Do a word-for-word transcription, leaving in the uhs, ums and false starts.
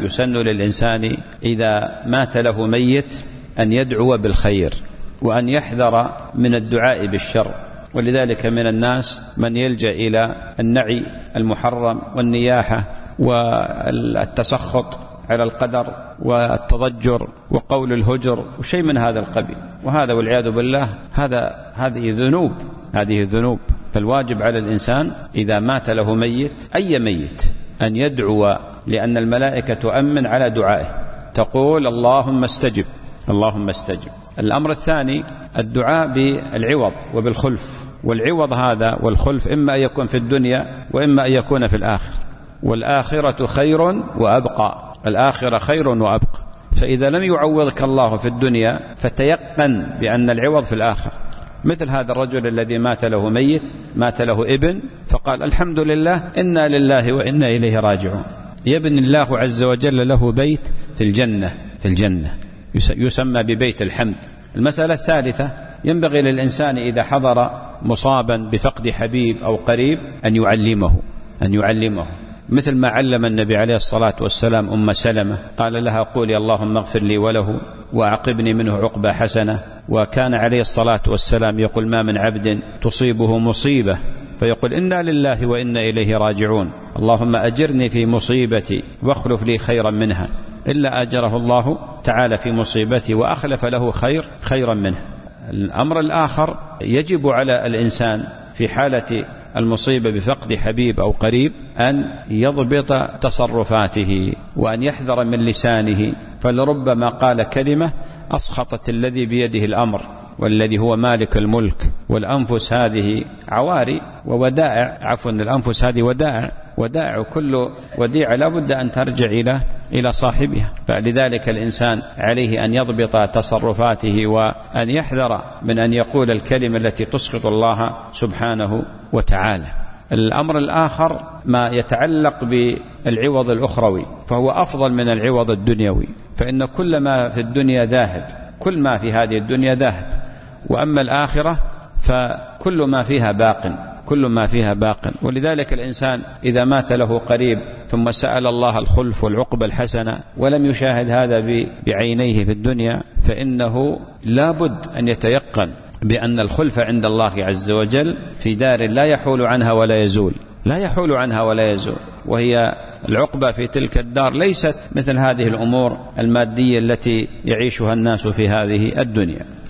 يسن للإنسان إذا مات له ميت أن يدعو بالخير وأن يحذر من الدعاء بالشر. ولذلك من الناس من يلجأ إلى النعي المحرم والنياحة والتسخط على القدر والتضجر وقول الهجر وشيء من هذا القبيل، وهذا والعياذ بالله هذا هذه ذنوب هذه ذنوب. فالواجب على الإنسان إذا مات له ميت أي ميت أن يدعو، لأن الملائكة تؤمن على دعائه، تقول اللهم استجب اللهم استجب. الأمر الثاني الدعاء بالعوض وبالخلف، والعوض هذا والخلف إما أن يكون في الدنيا وإما أن يكون في الآخر، والآخرة خير وأبقى، الآخرة خير وأبقى. فإذا لم يعوضك الله في الدنيا فتيقن بأن العوض في الآخر. مثل هذا الرجل الذي مات له ميت، مات له ابن، فقال الحمد لله إنا لله وإنا إليه راجعون، يبني الله عز وجل له بيت في الجنة في الجنة يسمى ببيت الحمد. المسألة الثالثة ينبغي للإنسان إذا حضر مصابا بفقد حبيب أو قريب أن يعلمه أن يعلمه مثل ما علم النبي عليه الصلاة والسلام أم سلمة، قال لها قولي اللهم اغفر لي وله وأعقبني منه عقبى حسنة. وكان عليه الصلاة والسلام يقول ما من عبد تصيبه مصيبة فيقول إنا لله وإنا إليه راجعون، اللهم أجرني في مصيبتي واخلف لي خيرا منها، إلا أجره الله تعالى في مصيبته وأخلف له خير خيرا منها. الأمر الآخر يجب على الإنسان في حالة المصيبة بفقد حبيب أو قريب أن يضبط تصرفاته وأن يحذر من لسانه، فلربما قال كلمة أسخطت الذي بيده الأمر والذي هو مالك الملك. والأنفس هذه عواري وودائع، عفوا الأنفس هذه ودائع ودائع كل وديعة لا بد أن ترجع إلى إلى صاحبها. فلذلك الإنسان عليه أن يضبط تصرفاته وأن يحذر من أن يقول الكلمة التي تسخط الله سبحانه وتعالى. الأمر الآخر ما يتعلق بالعوض الأخروي، فهو أفضل من العوض الدنيوي، فإن كل ما في الدنيا ذاهب، كل ما في هذه الدنيا ذاهب، وأما الآخرة فكل ما فيها باق كل ما فيها باق. ولذلك الإنسان إذا مات له قريب ثم سأل الله الخلف والعقبى الحسنة ولم يشاهد هذا بعينيه في الدنيا، فإنه لا بد أن يتيقن بأن الخلف عند الله عز وجل في دار لا يحول عنها ولا يزول لا يحول عنها ولا يزول وهي العقبة في تلك الدار ليست مثل هذه الأمور المادية التي يعيشها الناس في هذه الدنيا.